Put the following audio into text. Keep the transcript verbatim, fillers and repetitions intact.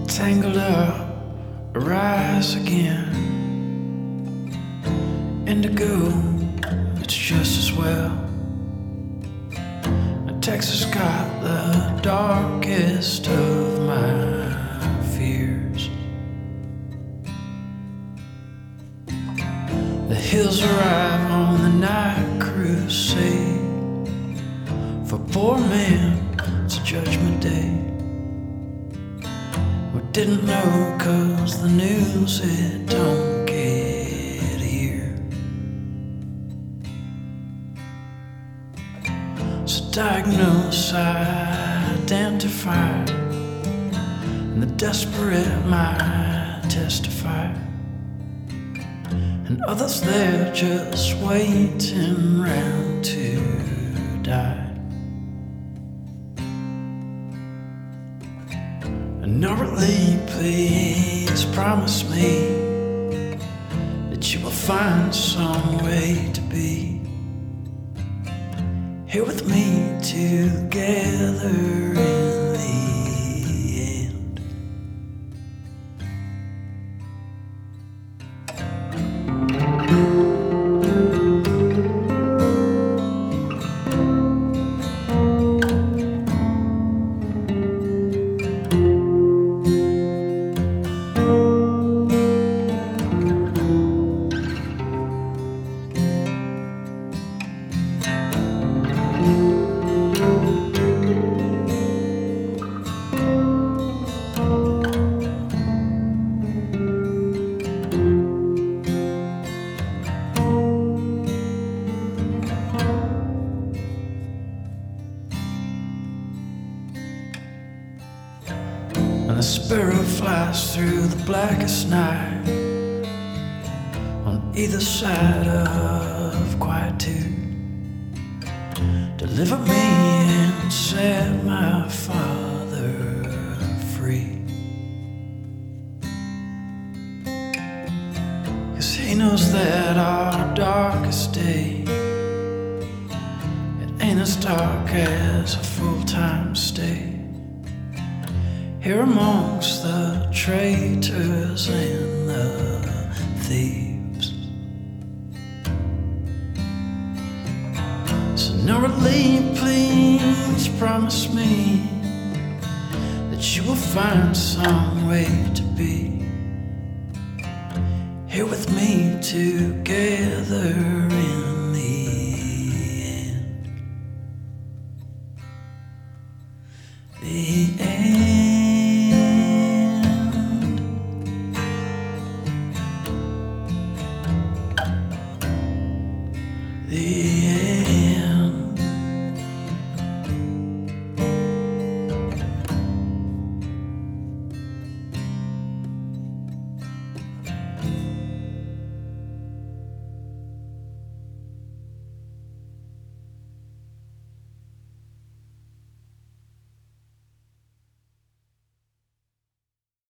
Tangled up, rise again. Indigo, it's just as well. Texas got the darkest of my fears. The hills arrive on the night crusade. For poor man, it's a judgment day. We didn't know cause the news, it don't get here. So diagnose, identify, and the desperate might testify, and others there just waiting round to die. And Norley, please promise me that you will find some way to be here with me together in the end. And the sparrow flies through the blackest night on either side of quietude. Deliver me and set my Father free. 'Cause he knows that our darkest day, it ain't as dark as a full-time stay here amongst the traitors and the thieves. So Norley, please promise me that you will find some way to be here with me together in the end. The end. The